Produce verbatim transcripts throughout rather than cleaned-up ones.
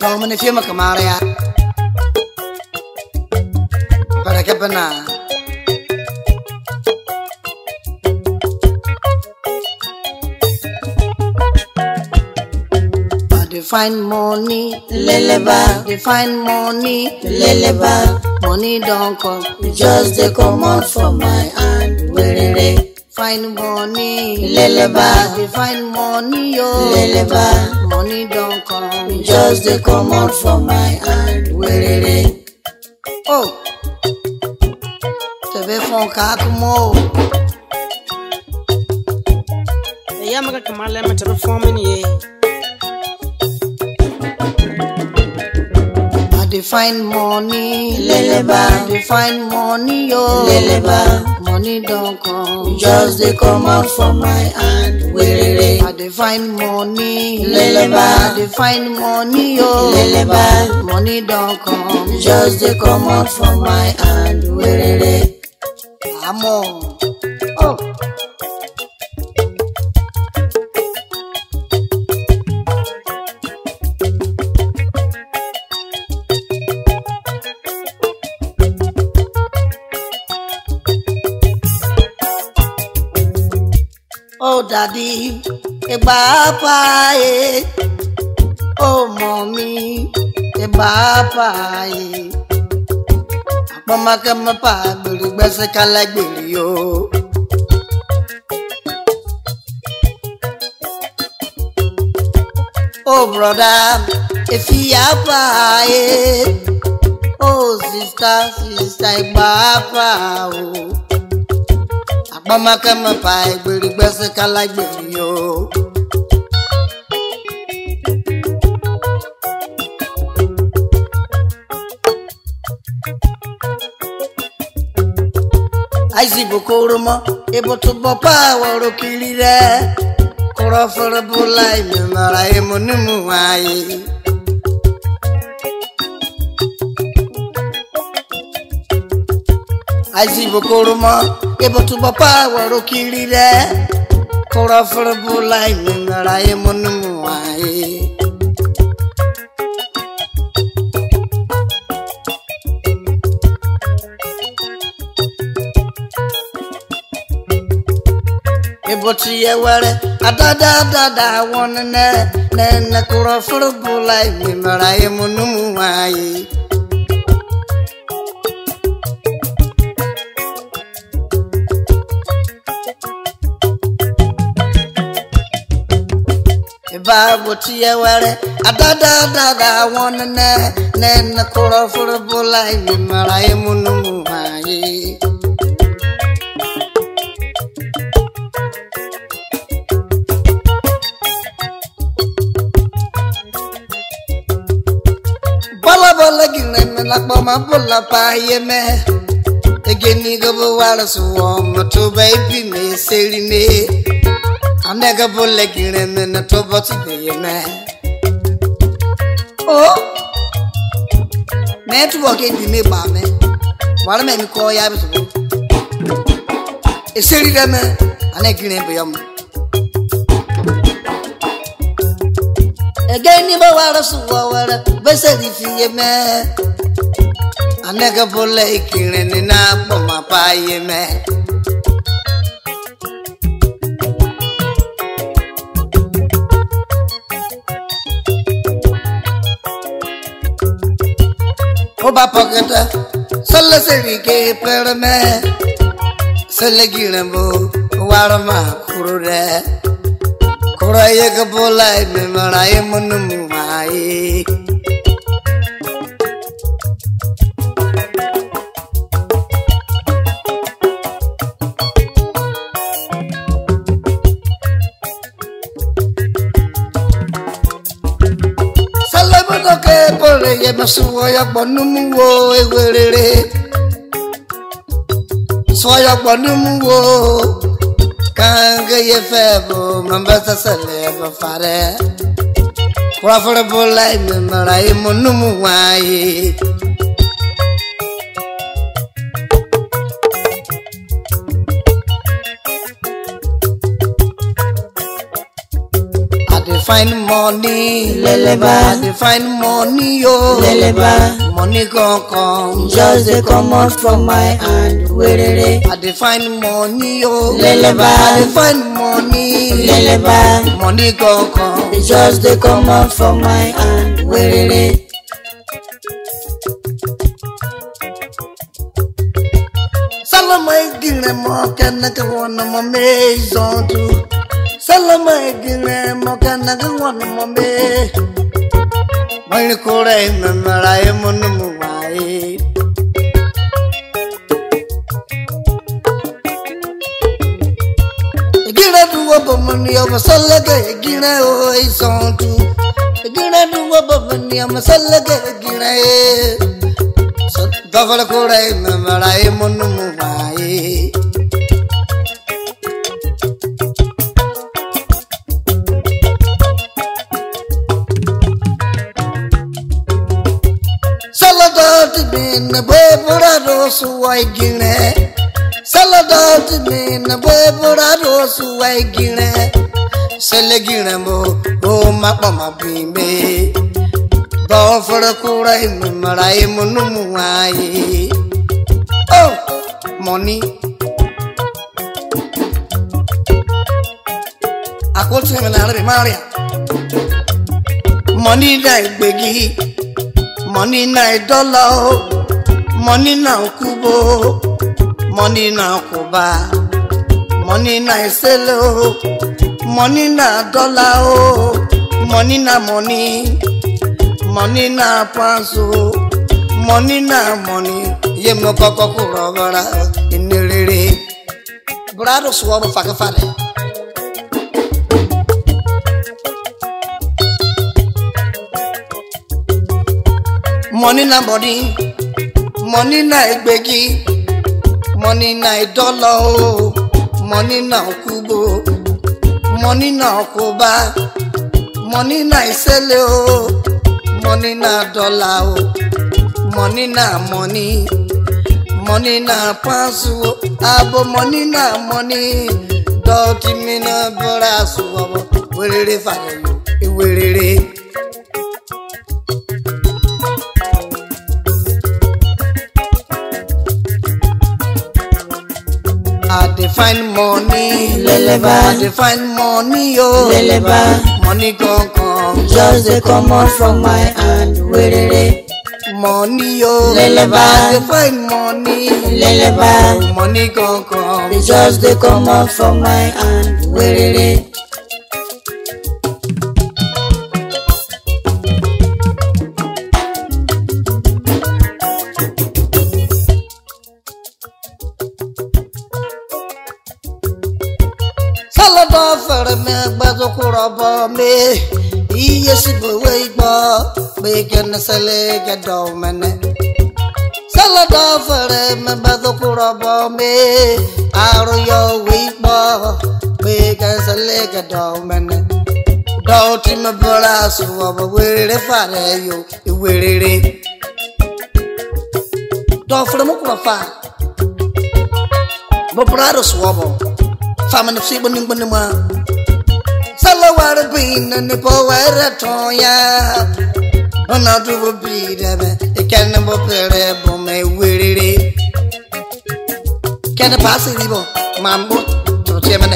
Domini fiuma kamaria para que pena they find money leleba they find money leleba money don't come just they come out from my hand werere find money leleba they find money yo leleba money don't come just they come out from my hand werere oh te ve fon ka kumo e yamaga kamala ma te performing ye they find money leleba they find money yo leleba money don't come just they come out from my hand werere they find money leleba they find money yo leleba money don't come just they come out from my hand werere amo oh oh daddy eba pa e oh mommy eba pa e mama kama pa bulu gbese kala gbere yo oh brother if ya pa e oh sister sister eba pa o mama kama pa igbere gbese kala gbere yo aisi bokoro mo ebo to bo pa woro kiri re koro for bulai me mara e monu ai aisi bokoro mo ebo to bo pa woro kiri re koro for bulai me mara e monu ai Boti ewere adada dada won ne ne kuro furu bulai mi maraye munu ai Eba boti ewere adada dada won ne ne kuro furu bulai mi maraye munu ai lagi neme lakba ma bola pa yeme egeni go wala suwo to baby me seri me amega bola gi neme na to boti be yeme oh network e di me ba me wala me mi ko ya bi so e seri deme anegi ne be yam egeni ba wala suwo wala besedi fiye me anega bola ikire ni na poma paye me oba poketa sala seri ke per me sala girambo warma kurure kuraye ka bola me maraye munu mai ke pole ye masuwa ya bonumu wo ewerere so ya bonumu wo kanga ye febo mambasa sale ba fare kwa fara bola me marai monumu wai dey find money, leleba. I dey find money, yo, leleba. money gon come, Just dey comot from my hand, werere. I dey find money, yo, leleba. I dey find money, leleba. money gon come, It just dey comot from my hand, werere. Salama igile mo kana ka wana mo maison tu. Salama igile mo kana ka wana mo me. Mai kore me marae monu muai. Igile duwa bomani o masalaga igile o ison tu. Igile duwa bomani o masalaga igile. Dafal kore me marae monu muai. Saladat bin bebura rosu ai gine. Saladat bin bebura rosu ai gine. Sele gine mo o ma pa ma bimbe. Dafal kore me marae monu muai. Oh, money. Aku cuma menarik Maria. Money naik begi, money naik dollar, money naik kubo, money naik kuba, money naik selo, money naik dollar, money naik money, money naik panso, money naik money. Ye mo koko kuro bara iniriri. Brado suwa fakafare. Money na body, money na egbegi, money na dollar, money na kubo, money na kuba, money na isele, money na dollar, money na money, money na pansu, abo money na money, doti mina borasu, werere fare, werere. I dey find money, leleba. I dey find money, yo, leleba. money gon come, Just dey comot from my hand, werere. money, yo, Leleba. I dey find money, leleba. money gon come, It just dey comot from my hand, werere. Salada for me, bazo kuraba me, iye si bowe igba, beken sele ke do mene. Salada for me, bazo kuraba me, aro yo igba, beken sele ke do mene. Do ti me bora suwa ba were fare yo, i were. Do for mo kuraba. Bo brado suwa bo. Famine of Sibu Nimbanima Salawara Bean and the Power Toya. On out of a beat, a cannibal perebo may weary. Can a pass it, Mambo to Gemini?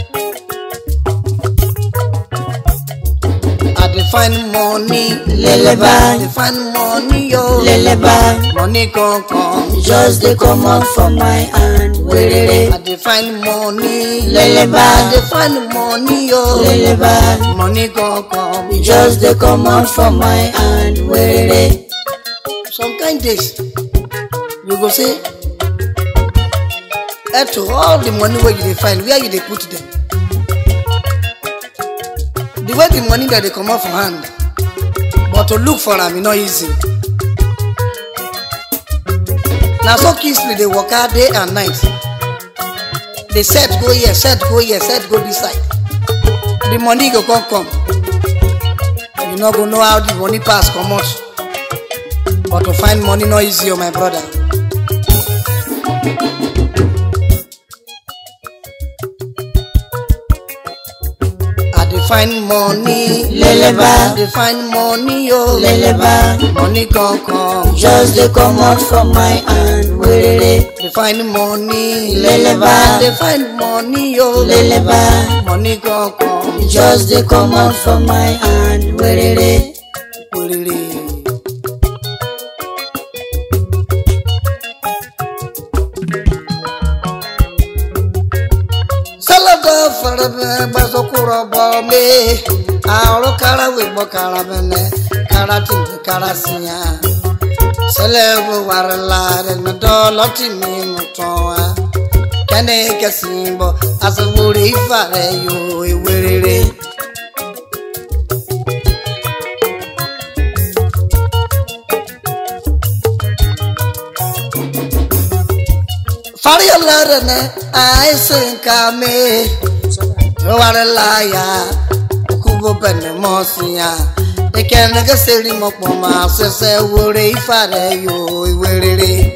I define money, leleba. I define money, yo, leleba. money gon' come. Just dey comot from my hand, werere. I define money, Leleba. I define money, yo, leleba. money gon' come. It just dey comot from my hand, werere. Some kind days you go say, eh, to all the money where you dey find, where you dey put them? The way the money that they come out from hand, but to look for them, e no easy. Now so Kingsley they work out day and night. They set go here, set go here, set go this side. The money go come come. You no go know how the money pass come out. But to find money no easy, oh my brother. I dey find money, leleba. they find money, yo, Leleba. money come come, Just they come out from my hand. Werere. they find money, Leleba. they find money, yo, Leleba. money come come, Just they come out from my hand. Werere. werere. Salaga farbe bazokura bame, aro kara we bokara bene, kara tinte kara siya. Selebu warla de madolo timi mutoa, kane kasimbo asawuri fare yo werere. Farialarane aisenkame waralaya kubo bene mosia ekene gaseri mokpoma sese wore ifare yo iwerere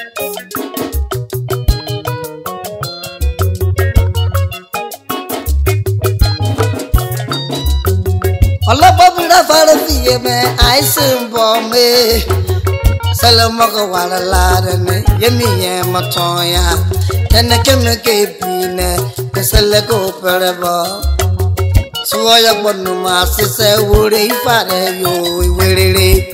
olababira fare fiye me aisembo me Salamaka walalarane yemi ye matoya tene keme kepine keseleko perebo suoya bonuma sise wure ifare yo iwerere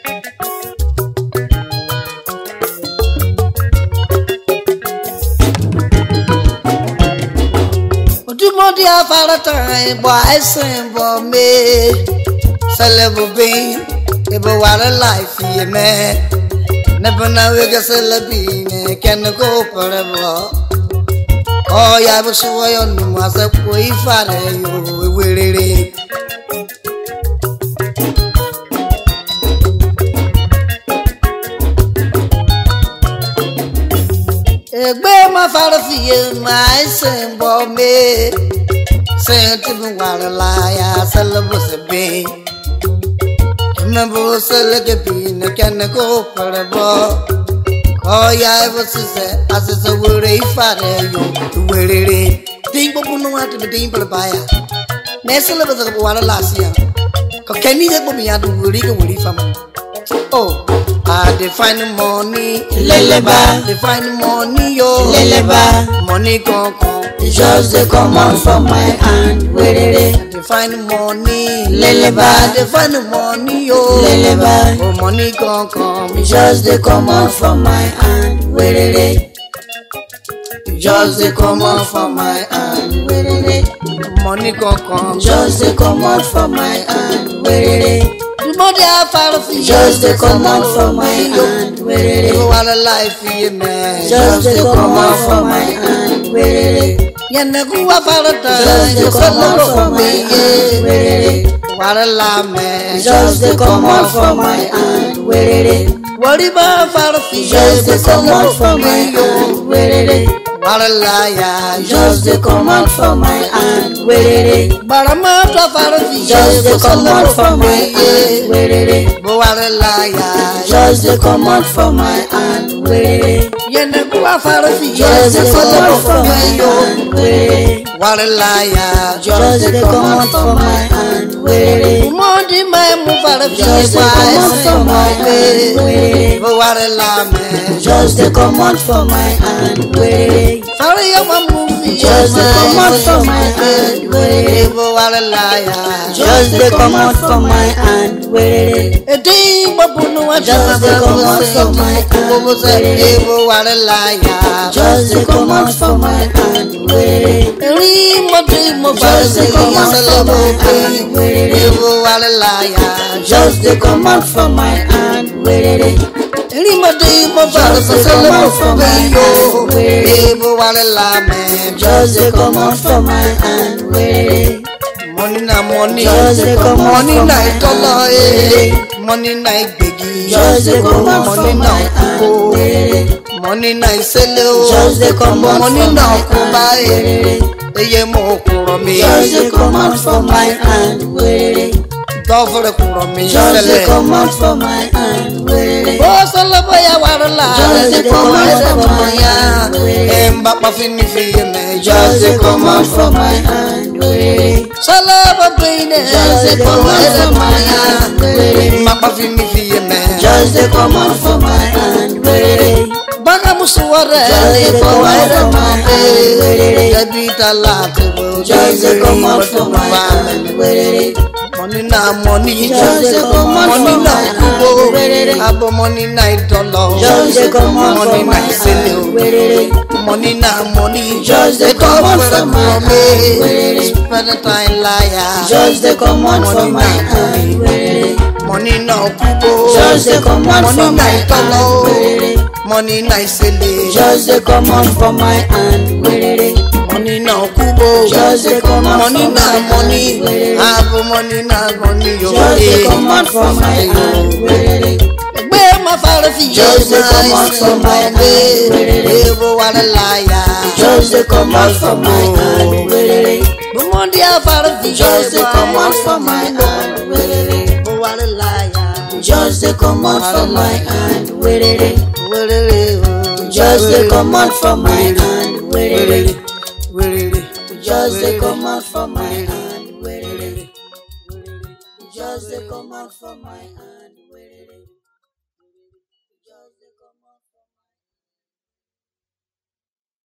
odumodi afara tai boy sembo me selebo be ebo wala life ye me never know we get celebine can go forever oh ya bo so yo no ma se ko ifare yo werere egbe ma fara fiye ma sembo me senti bu wala la ya celebo se be Remember selege bine kene go forever. Oh yeah, I was say as is a word ifare yo werere. Ding bobu no atu ding per baya. Nesele ba ko wala lasia. Ko keni je bobu ya du wuri ko wuri fam. Oh, I dey find money, Leleba. they find money yo, Leleba. money come come. Just they come out from my hand. Werere. They find money, Leleba. they find money yo, Leleba. oh money come come. Just they come out from my hand. Werere. Just they come out from my hand, Werere. money come come. Just they come out from my hand. Werere. The money I follow for you. Just they come out from my hand. Werere. You want a life for you, man. Just they come out from my hand. Werere. You never want to Just they come out from my hand. Werere. What a lie, man. Just they come out from my hand. Werere. What about follow for you? Just they come out from my hand. Werere. What a liar. Just they come out from my hand. Werere. But I'm out of follow for you. Just they come out from my hand. Werere. But what a liar. Just they come out from my hand. Werere. You never want to follow for you. Just they come out from my hand. Werere. What a liar. Just they come out from my hand. Werere. Money, man, move out of Just they come out from my hand. Werere. But what a lie, man. Just they come out from my hand. Werere. Sorry, I'm a movie. Just they come out from my hand. Werere. But what a liar. Just they come out from my hand. Werere. A day, Babu, no one Just they come out from my hand. Werere. What a liar. Just they come out from my hand. Werere. Just they come out from my hand. Werere. What a liar. Just they come out from my hand. Werere. Just they come out from my hand. Werere. What a lie, man. Just they come out from my hand. Werere. Money na money. Just they come out Money from na my dollar. hand. Money na biggie. Just they come out Money from na my hand. kuko. Werere. Money na isele. Just they come out Money from na my kuba. hand. Werere. Eye mo kuro mi. Just they come out from my hand. Werere. Dovre kuro mi. Just they come out from my hand. Werere. Oh, salabaya warala. Just they come out from my hand. Emba pa fini fi me. Just they come out from my hand. Werere. Salaba pain, just they come out for my hand. Mama fi mi fi ye me, Just they come out for my hand. Baga musuware, Just they come out for my hand. Jabita lati, Just they come out for my hand. money na money, Just they come out money for na my kubo, hand. abo money na idolo, Just they come out money for na my isele, hand. money na money, Just they come out for my hand. spend time liar, Just they come out for my hand. money na kubo, Just they come out money for na my idolo, hand. money na isele, Just they come out for my hand. money na kubo, Just they come out money for na my money, hand. abo money na money yo. Just they come out for my hand. Where my father fi Just they come out for my hand. Ebo wala liar. Just they come out for my hand. Bumondi a father fi Just they come out for my hand. Ebo wala liar. Just they come out for my hand. Werere, Just they come out for my hand. werere, werere, Just they come out for my hand. Just they come out for my hand. Just they come out for my